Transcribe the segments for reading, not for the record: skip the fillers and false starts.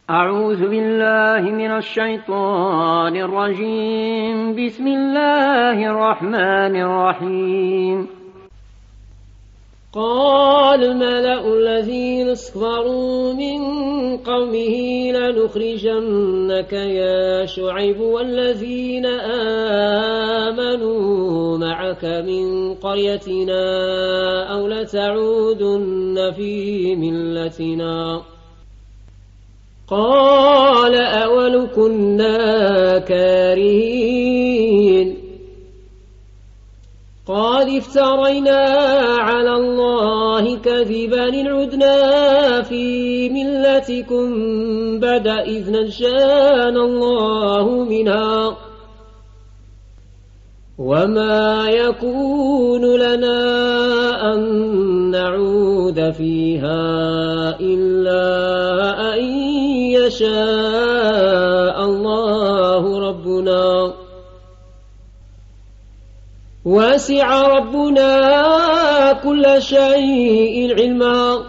أعوذ بالله من الشيطان الرجيم. بسم الله الرحمن الرحيم. قال الملأ الذين استكبروا من قومه لنخرجنك يا شعيب والذين آمنوا معك من قريتنا أو لتعودن في ملتنا. قال أولو كنا كارهين قد افترينا على الله كذبا إن عدنا في ملتكم بعد إذ نجانا الله منها وما يكون لنا أن نعود فيها إلا أن يشاء الله ربنا وسع ربنا كل شيء علما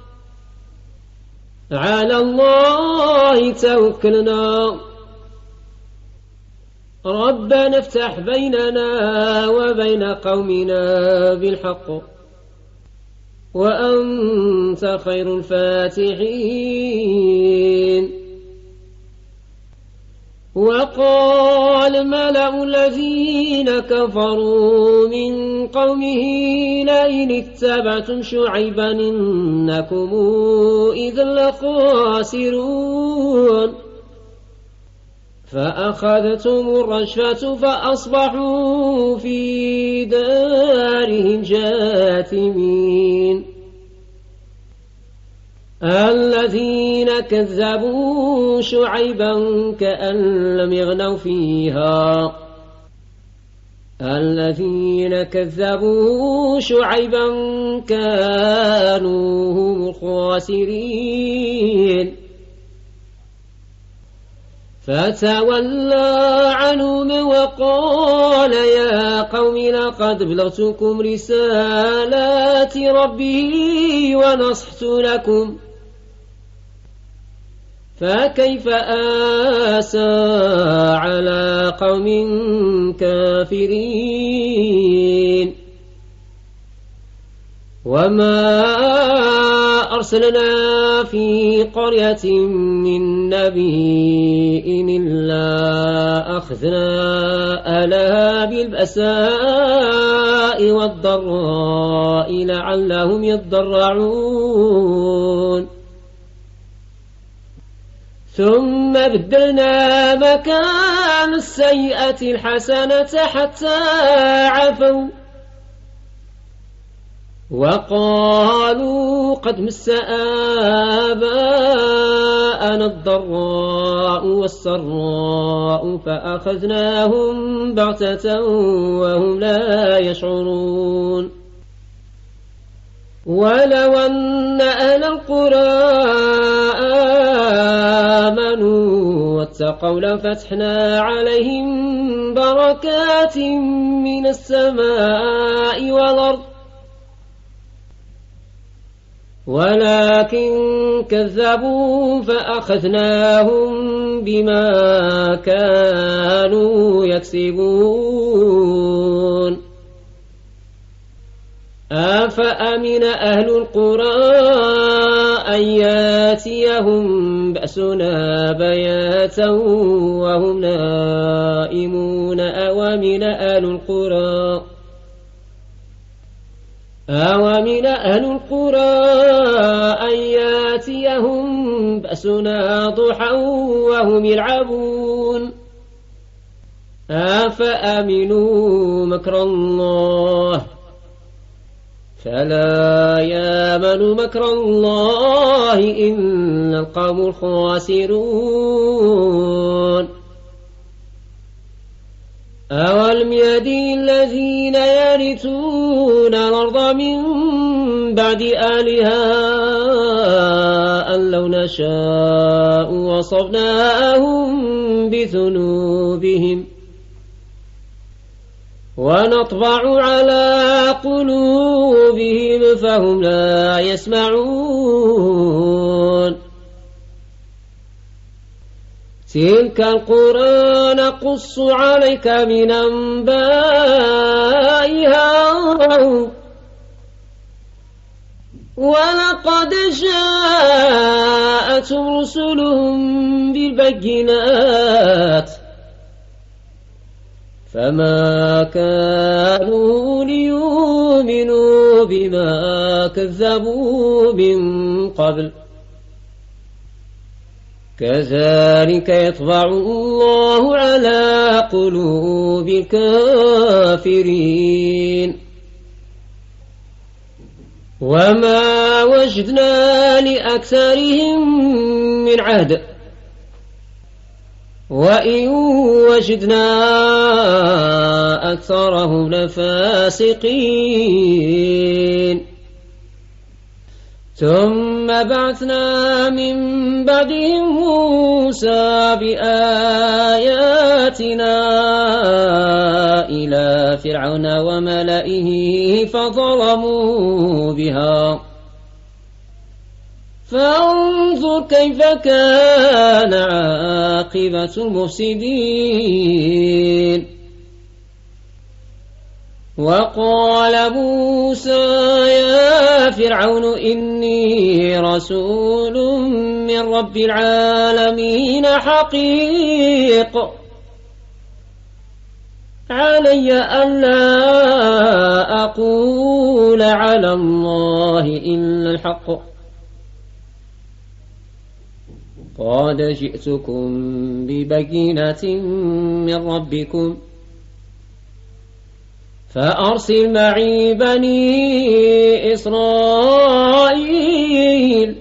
على الله توكلنا ربنا افتح بيننا وبين قومنا بالحق وأنت خير الفاتحين. وقال الملأ الذين كفروا من قومه لئن اتبعتم شعيبا إنكم إذا لخاسرون فأخذتهم الرجفة فأصبحوا في دارهم جاثمين. الذين كذبوا شعيبا كأن لم يغنوا فيها الذين كذبوا شعيبا كانوا هم الخاسرين. فتولى عنهم وقال يا قوم لقد بلغتكم رسالات ربي ونصحت لكم فكيف آسى على قوم كافرين. وما أرسلنا في قرية من نبي إلا أخذنا أهلها بالبأساء والضراء لعلهم يضرعون ثم بدلنا مكان السيئة الحسنة حتى عفوا وقالوا قد مس آباءنا الضراء والسراء فأخذناهم بغتة وهم لا يشعرون. ولو أن أهل القرى آمنوا واتقوا لفتحنا عليهم بركات من السماء والأرض ولكن كذبوا فأخذناهم بما كانوا يكسبون. أفأمن أهل القرى أن ياتيهم بأسنا بياتا وهم نائمون أومن أهل القرى أن ياتيهم بأسنا ضحى وهم يلعبون. أفأمنوا مكر الله فلا يامن مكر الله إلا القوم الخاسرون. أولم يهدي الذين يرثون الأرض من بعد أهلها أن لو نشاء وصبناهم بذنوبهم ونطبع على قلوبهم فهم لا يسمعون تلك القرى نقص عليك من أنبائها ولقد جاءتهم رسلهم بالبينات فما كانوا ليؤمنوا بما كذبوا من قبل كذلك يطبع الله على قلوب الكافرين وما وجدنا لأكثرهم من عهد وإن وجدنا أكثرهم لفاسقين ثم بعثنا من بعدهم موسى بآياتنا إلى فرعون وملئه فظلموا بها فانظر كيف كان عاقبة المفسدين وقال موسى يا فرعون إني رسول من رب العالمين حقيق علي ألا أقول على الله إلا الحق قد جئتكم ببينة من ربكم فأرسل معي بني إسرائيل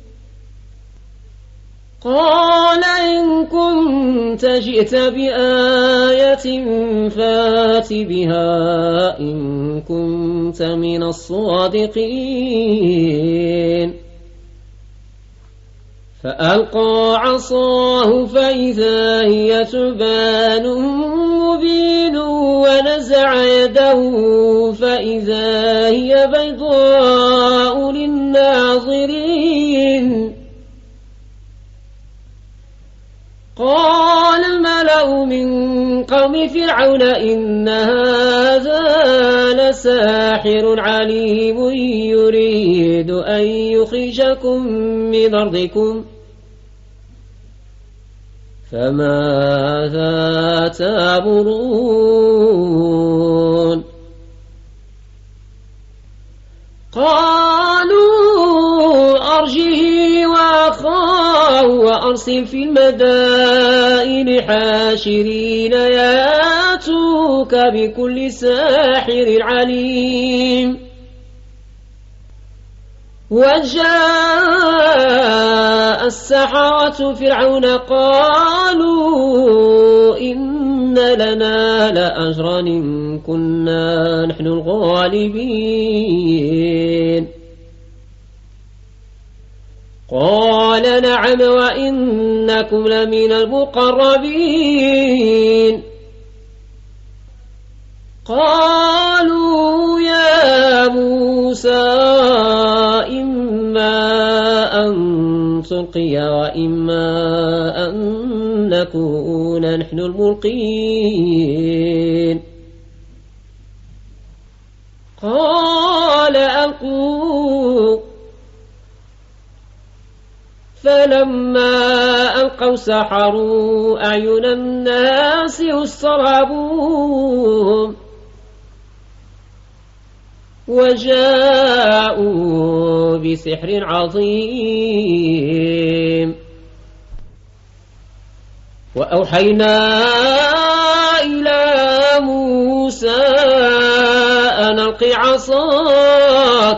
قال إن كنت جئت بآية فات بها إن كنت من الصادقين فألقى عصاه فإذا هي ثعبان مبين ونزع يده فإذا هي بيضاء للناظرين قال الملأ من قوم فرعون إن هذا لساحر عليم يريد أن يخرجكم من أرضكم فماذا تأمرون قالوا أرجه وأخاه وأرسل في المدائن حاشرين ياتوك بكل ساحر عليم وجاء السحرة فرعون قالوا إن لنا لأجرا إن كنا نحن الغالبين قال نعم وإنكم لمن المقربين قالوا يا موسى إما أن تلقي وإما أن نكون نحن الملقين قال ألقوا فلما ألقوا سحروا أعين الناس واسترهبوهم وجاءوا بسحر عظيم وأوحينا إلى موسى أن ألق عصاك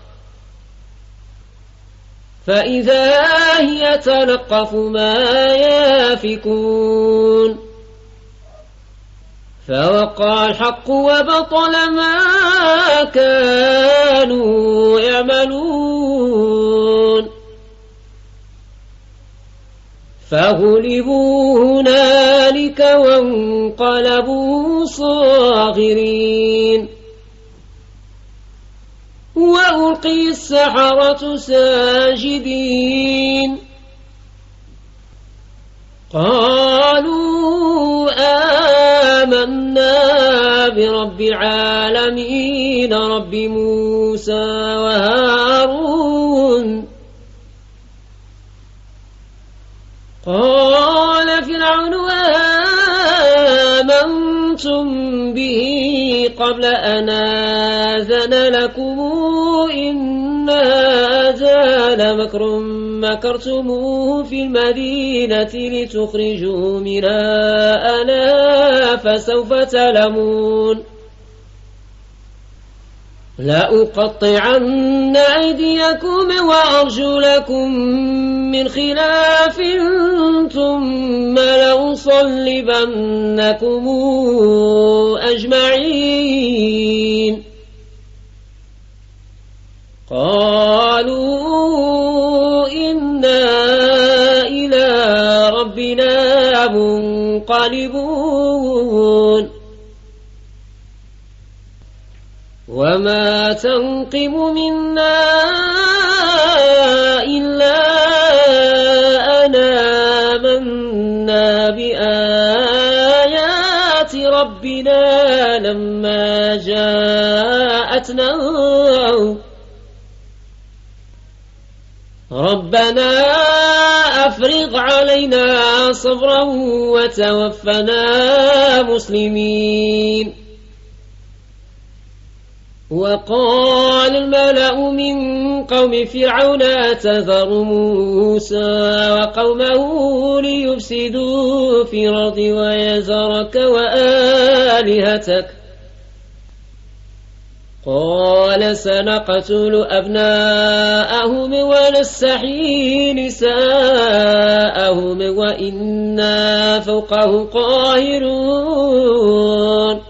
فإذا هي تلقف ما يافكون فوقع الحق وبطل ما كانوا يعملون فغلبوا هنالك وانقلبوا صاغرين وألقي السحرة ساجدين قالوا آمنا برب العالمين رب موسى وهارون. قال فرعون آمنتم به قبل أن آذن لكم إن هذا لمكر مكرتموه في المدينة لتخرجوا منها أهلها فسوف تعلمون. لأقطعن أيديكم وأرجلكم من خلاف ثم لأصلبنكم أجمعين. قالوا إنا إلى ربنا منقلبون. وما تنقم منا إلا أن آمنا بآيات ربنا لما جاءتنا ربنا أفرغ علينا صبرا وتوفنا مسلمين. وقال الملأ من قوم فرعون أتذر موسى وقومه ليفسدوا في الأرض ويذرك وآلهتك. قال سنقتل أبناءهم ونستحيي نساءهم وإنا فوقهم قاهرون.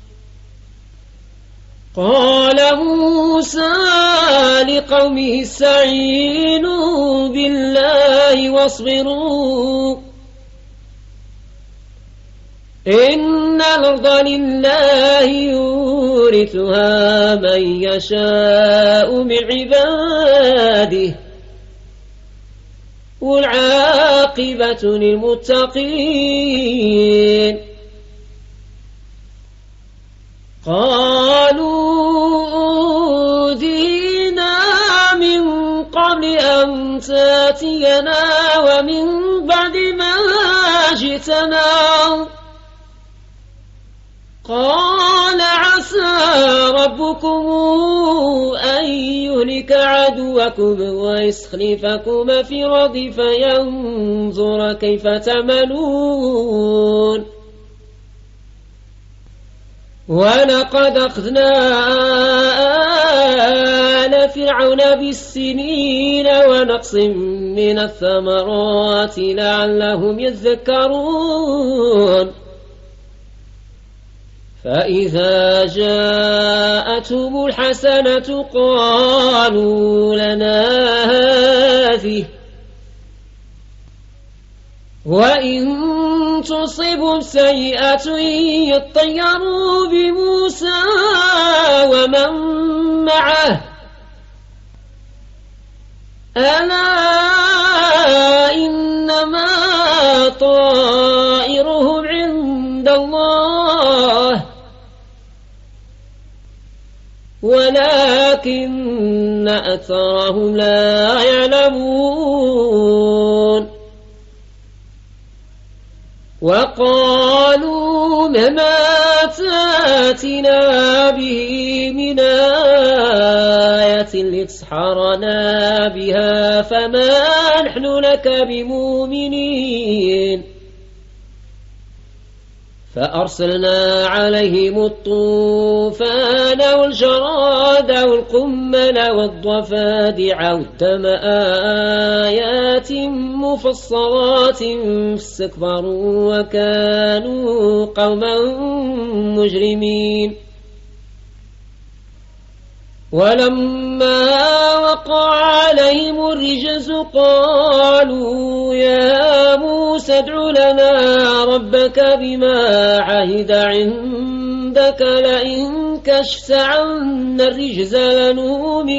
قال موسى لقومه استعينوا بالله واصبروا إن الأرض لله يورثها من يشاء من عباده والعاقبة للمتقين. قالوا أوذينا من قبل أن تأتينا ومن بعد ما جئتنا. قال عسى ربكم أن يهلك عدوكم ويستخلفكم في الأرض فينظر كيف تعملون. ولقد أخذنا آل فرعون بالسنين ونقص من الثمرات لعلهم يذكرون. فإذا جاءتهم الحسنة قالوا لنا هذه وإن تصبهم سيئة يطيروا بموسى ومن معه ألا إنما طائرهم عند الله ولكن أكثرهم لا يعلمون. وقالوا مما تاتنا به من آية لتسحرنا بها فما نحن لك بمؤمنين. فأرسلنا عليهم الطوفان والجراد والقمل والضفادع والدم آيات مفصلات فاستكبروا وكانوا قوما مجرمين. ولما وقع عليهم الرجز قالوا يا موسى ادع لنا ربك بما عهد عندك لئن كشفت عنا الرجز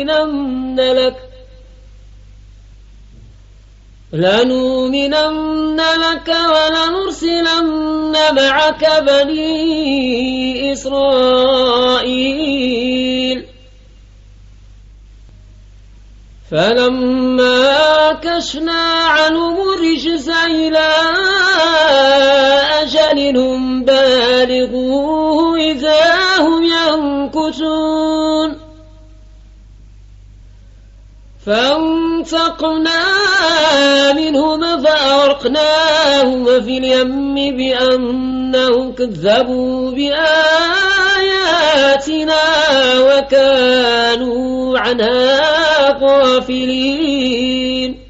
لنؤمنن لك ولنرسلن معك بني إسرائيل فلما كشفنا عنهم الرجز إلى أجل هم بالغوه إذا هم ينكثون فانتقمنا منهم فأغرقناهم في اليم بأنهم كذبوا بآياتنا وكانوا عنها غافلين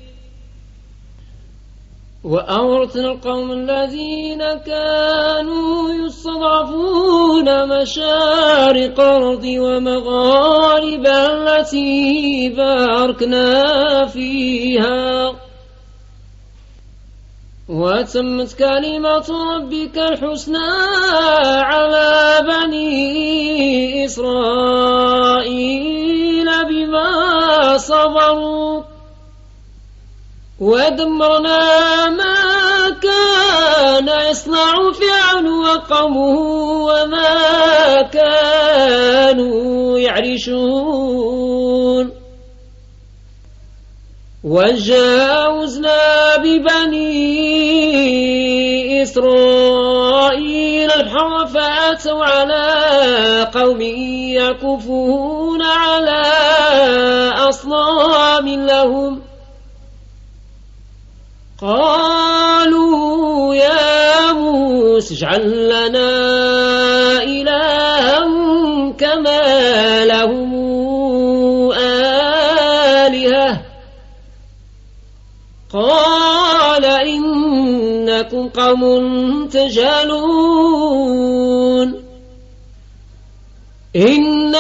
وأورثنا القوم الذين كانوا يستضعفون مشارق الأرض ومغاربها التي باركنا فيها وتمت كلمة ربك الحسنى على بني إسرائيل بما صبروا ودمرنا ما كان يصنع فرعون وقومه وما كانوا يعرشون وجاوزنا ببني إسرائيل البحر فأتوا على قوم يكفون على أصنام لهم قالوا يا موسى اجعل لنا إلها كما لهم آلهة قال إنكم قوم تجهلون إن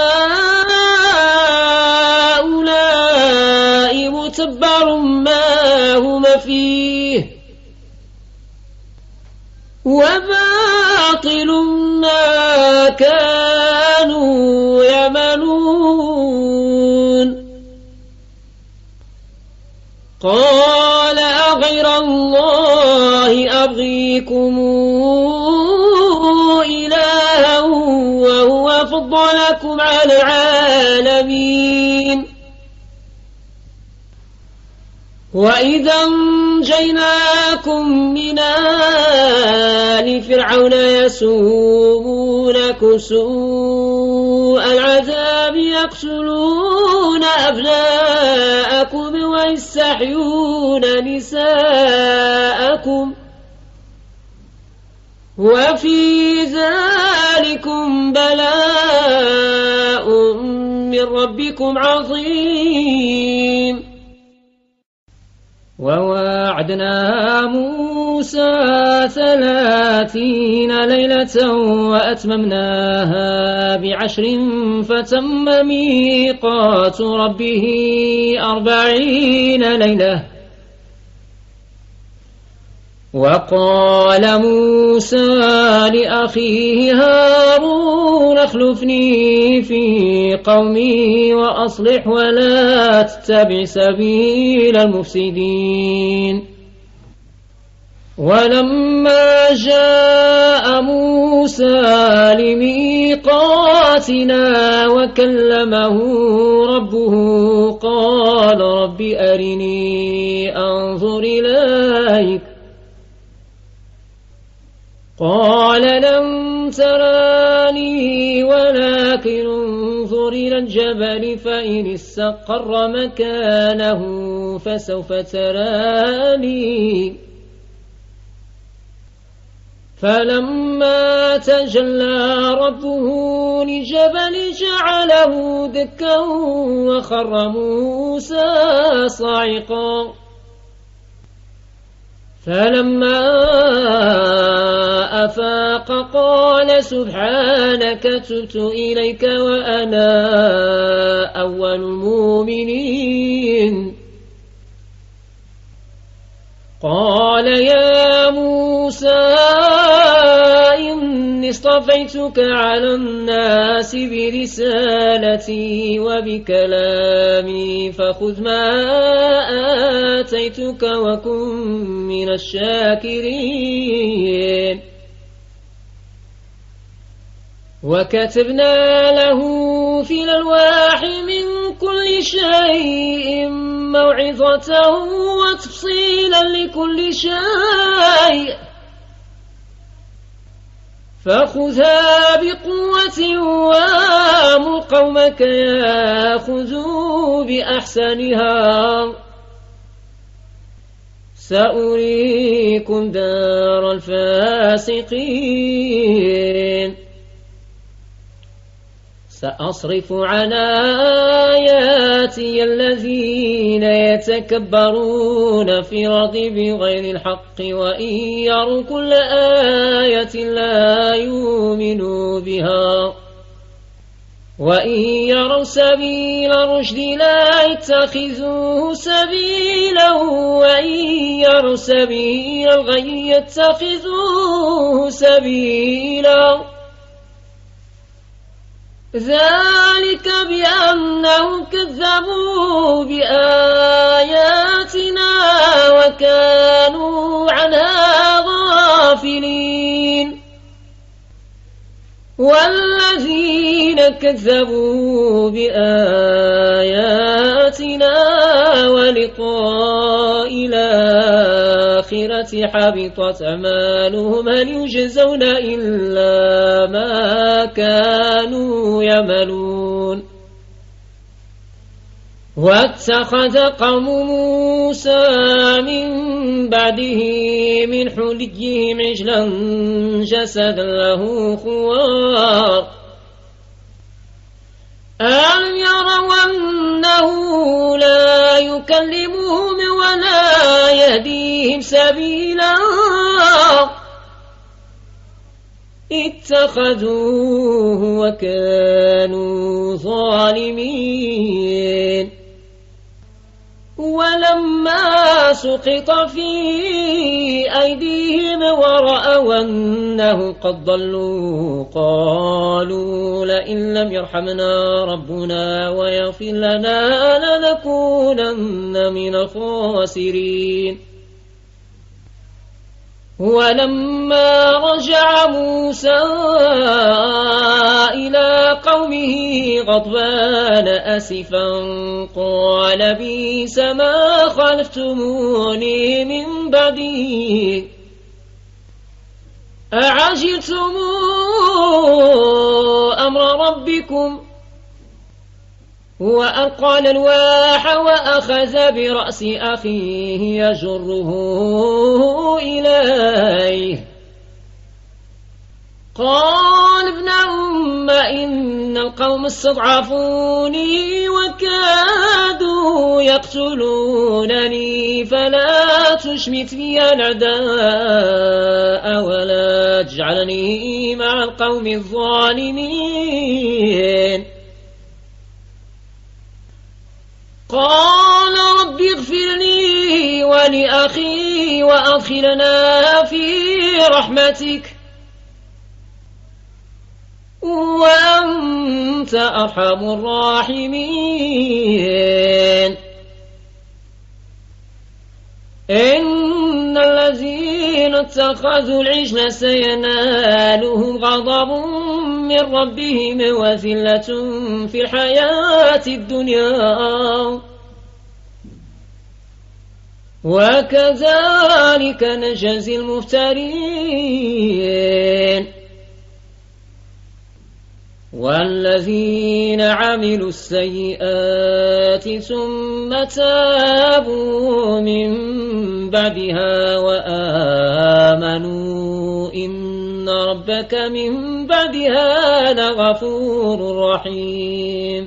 هؤلاء متبر ما هم فيه وباطل ما كانوا يعملون قال أغير الله أبغيكم إلها وهو فضلكم على العالمين وإذا أنجيناكم من آل فرعون يسومونكم سوء العذاب يقتلون أبناءكم ويستحيون نساءكم وفي ذلكم بلاء من ربكم عظيم وواعدنا موسى 30 ليلة وأتممناها ب10 فتم ميقات ربه 40 ليلة وقال موسى لأخيه هارون اخلفني في قومي وأصلح ولا تتبع سبيل المفسدين ولما جاء موسى لميقاتنا وكلمه ربه قال رب أرني أنظر إليك قال لن تراني ولكن انظر إلى الجبل فإن استقر مكانه فسوف تراني فلما تجلى ربه لجبل جعله دكا وخر موسى صاعقا فلما أفاق قال سبحانك تبت إليك وأنا أول المؤمنين قال يا موسى إن إني اصطفيتك على الناس برسالتي وبكلامي فخذ ما آتيتك وكن من الشاكرين وكتبنا له في الألواح من كل شيء موعظة وتفصيلا لكل شيء فخذها بقوة وامر قومك ياخذوا بأحسنها سأريكم دار الفاسقين سأصرف عن آياتي الذين يتكبرون في الأرض بغير الحق وإن يروا كل آية لا يؤمنوا بها وإن يروا سبيل الرشد لا يتخذوه سبيلا وإن يروا سبيل الغي يتخذوه سبيلا ذلك بأنهم كذبوا بآياتنا وكانوا عنها غافلين والذين كذبوا بآياتنا ولقاء الآخرة حبطت أعمالهم هل يجزون إلا ما كانوا يعملون واتخذ قوم موسى من بعده من حليهم عجلا جسدا له خوار ألم يروا أنه لا يكلمهم ولا يهديهم سبيلا اتخذوه وكانوا ظالمين ولما سقط في أيديهم ورأوا أنه قد ضلوا قالوا لئن لم يرحمنا ربنا ويغفر لنا لنكونن من الخاسرين ولما رجع موسى إلى قومه غضبان أسفا قال بئس ما خلفتموني من بعدي أعجلتم أمر ربكم وألقى الألواح وأخذ برأس أخيه يجره إليه قال ابن أم إن القوم استضعفوني وكادوا يقتلونني فلا تشمت بي الأعداء ولا تجعلني مع القوم الظالمين قال رب اغفر لي ولأخي وأدخلنا في رحمتك وأنت أرحم الراحمين إن الذين اتخذوا العجل سينالهم غضب من ربهم وذلة في الحياة الدنيا وكذلك نجزي المفترين والذين عملوا السيئات ثم تابوا من بعدها وآمنوا إن ربك من بعدها لغفور رحيم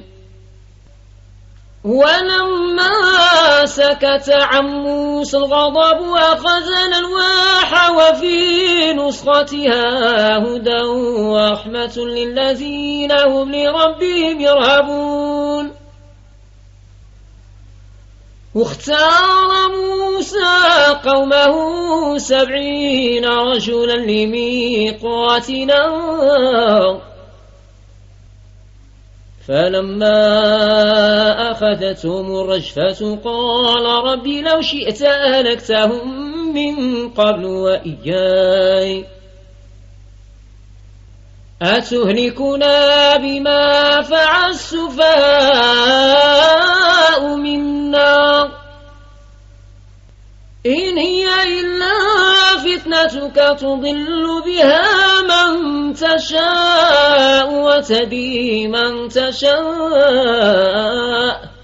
ولما سكت عن موسى الغضب أخذنا الألواح وفي نسختها هدى ورحمة للذين هم لربهم يرهبون واختار موسى قومه 70 رجلا لميقاتنا فلما أخذتهم الرجفة قال رب لو شئت أهلكتهم من قبل وإياي أتهلكنا بما فعل السفهاء منا إن هي إلا فتنتك تضل بها من تشاء وتهدي من تشاء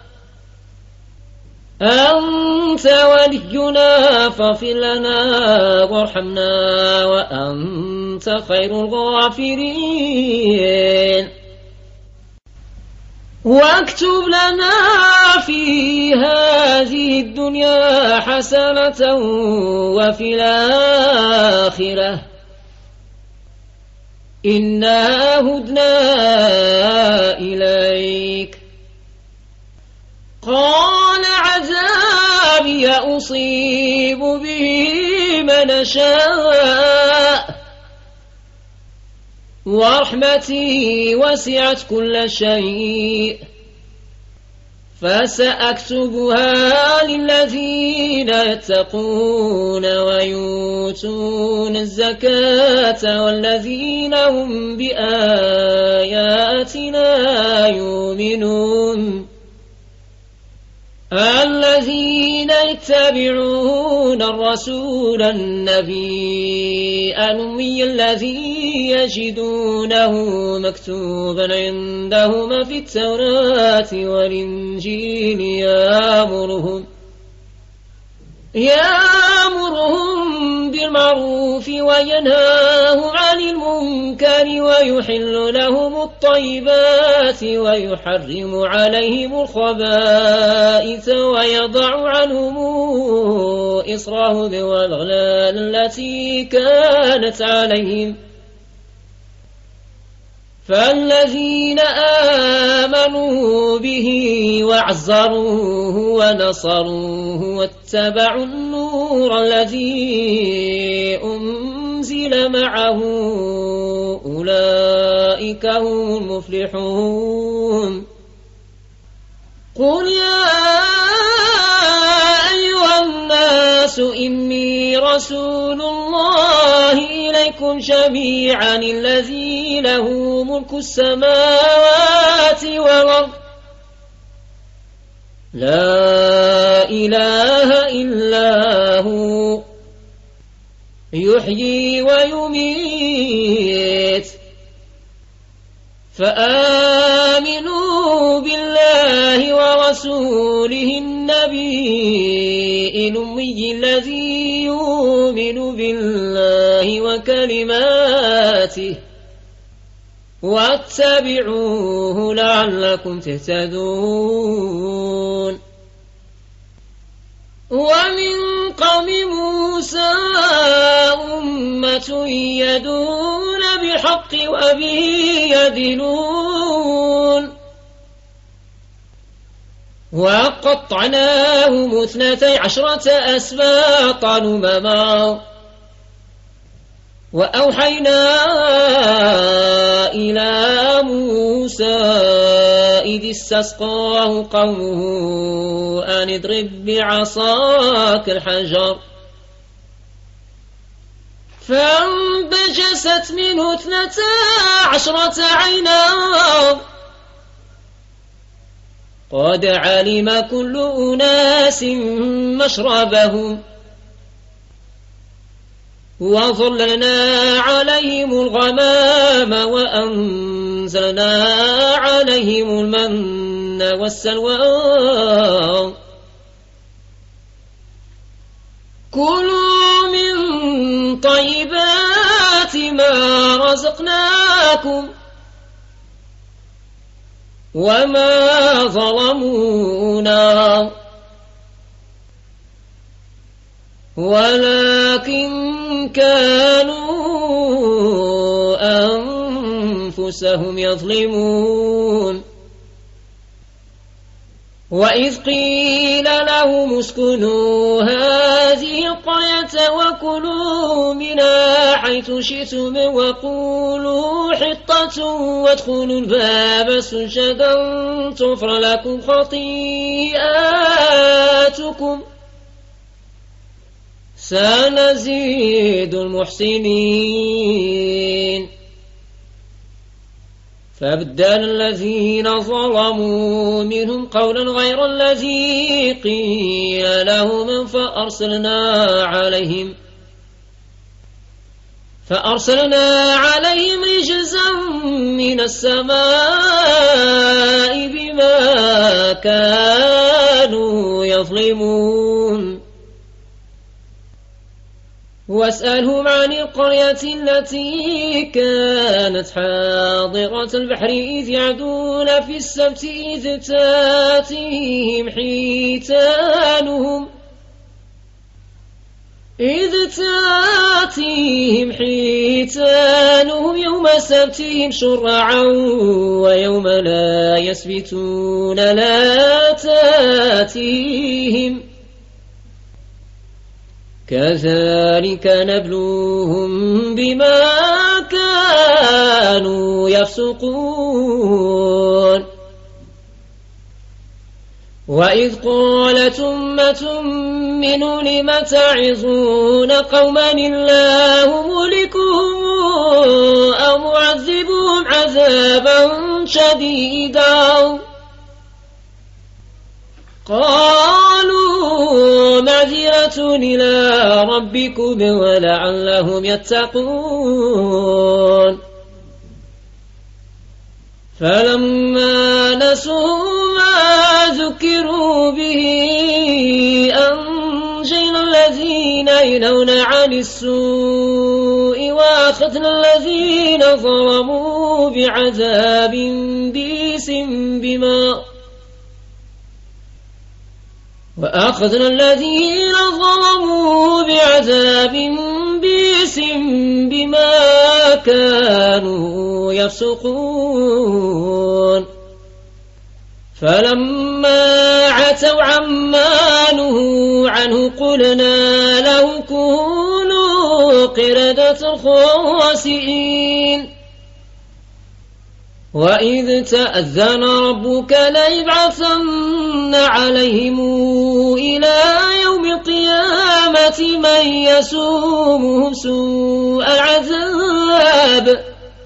أنت ولينا فاغفر لنا وارحمنا وأنت خير الغافرين واكتب لنا في هذه الدنيا حسنة وفي الآخرة إنا هدنا إليك قال عذابي أصيب به من شاء ورحمتي وسعت كل شيء فسأكتبها للذين يتقون ويؤتون الزكاة والذين هم بآياتنا يؤمنون الذين يتبعون الرسول النبي الأمي الذي يجدونه مكتوبا عندهم في التوراة والإنجيل يأمرهم بالمعروف وينهاهم عن المنكر ويحل لهم الطيبات ويحرم عليهم الخبائث ويضع عنهم إصرهم والأغلال التي كانت عليهم فالذين آمنوا به وعزروه ونصروه واتبعوا النور الذي أنزل معه أولئك هم المفلحون قل يا أيها الناس إني رسول الله إليكم جميعا الذي له ملك السماوات والأرض لا إله إلا هو يحيي ويميت فآمنوا بالله ورسوله النبي الأمي الذي يؤمن بالله وكلماته واتبعوه لعلكم تهتدون ومن قوم موسى أمة يدون بالحق وبه يدلون وقطعناهم 12 أسباطا أمما وأوحينا إلى موسى إذ استسقاه قومه أن اضرب بعصاك الحجر فانبجست منه 12 عينا قد علم كل أناس مشربهم وظللنا عليهم الغمام وأنزلنا عليهم المن والسلوى كلوا من طيبات ما رزقناكم وما ظلمونا ولكن كانوا أنفسهم يظلمون وإذ قيل لهم اسكنوا هذه القرية وكلوا منها حيث شئتم وقولوا حطة وادخلوا الباب سجدا تغفر لكم خطيئاتكم سنزيد المحسنين فبدل الذين ظلموا منهم قولا غير الذي قيل لهم فأرسلنا عليهم رجزا من السماء بما كانوا يظلمون واسألهم عن القرية التي كانت حاضرة البحر إذ يعدون في السبت إذ تاتيهم حيتانهم يوم سبتهم شرعا ويوم لا يسبتون لا تاتيهم كذلك نبلوهم بما كانوا يفسقون وإذ قالت أمة منهم لم تعظون قوما الله مهلكهم أو معذبهم عذابا شديدا قالوا معذرة إلى ربكم ولعلهم يتقون فلما نسوا ما ذكروا به أنجينا الذين ينهون عن السوء وأخذنا الذين ظلموا بعذاب بئيس بما كانوا يفسقون فلما عتوا عما نهوا عنه قلنا لهم كونوا قردة خاسئين وإذ تأذن ربك ليبعثن عليهم إلى يوم القيامة من يسومهم سوء العذاب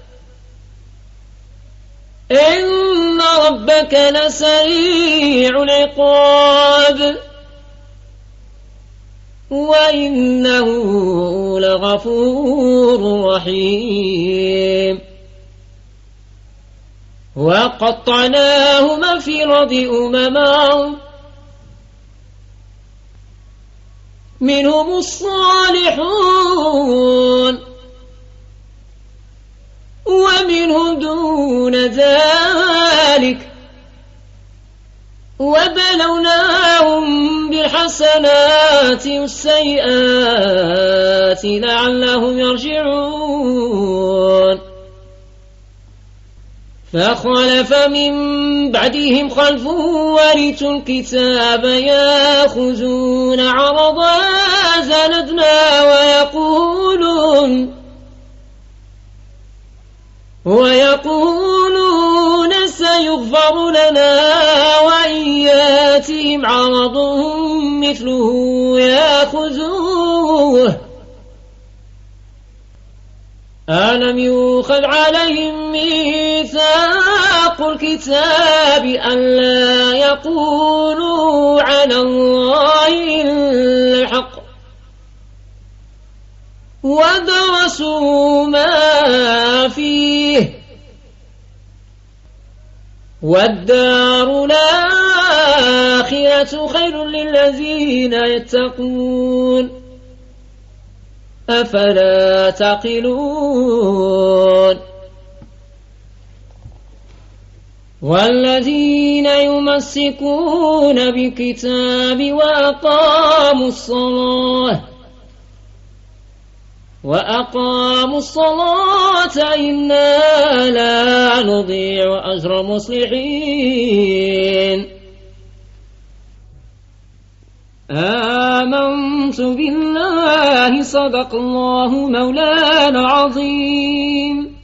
إن ربك لسريع العقاب وإنه لغفور رحيم وقطعناهما في الأرض أمما منهم الصالحون ومنهم دون ذلك وبلوناهم بالحسنات والسيئات لعلهم يرجعون فخلف من بعدهم خلف ورثوا الكتاب يأخذون عرض هذا الأدنى ويقولون سيغفر لنا وإن ياتهم عرض مثله يأخذوه ألم يؤخذ عليهم ميثاق الكتاب ألا يقولوا على الله إلا الحق ودرسوا ما فيه والدار الآخرة خير للذين يتقون أفلا تعقلون والذين يمسكون بالكتاب وأقاموا الصلاة إنا لا نضيع أجر المصلحين آمنت بالله صدق الله مولانا العظيم.